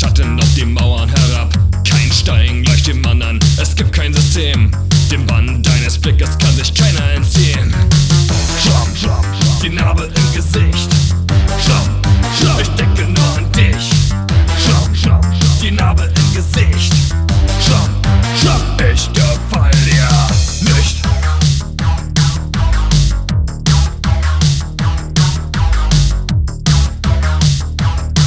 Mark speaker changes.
Speaker 1: Schatten auf die Mauern herab. Kein Stein gleicht dem anderen, es gibt kein System. Dem Bann deines Blickes kann sich keiner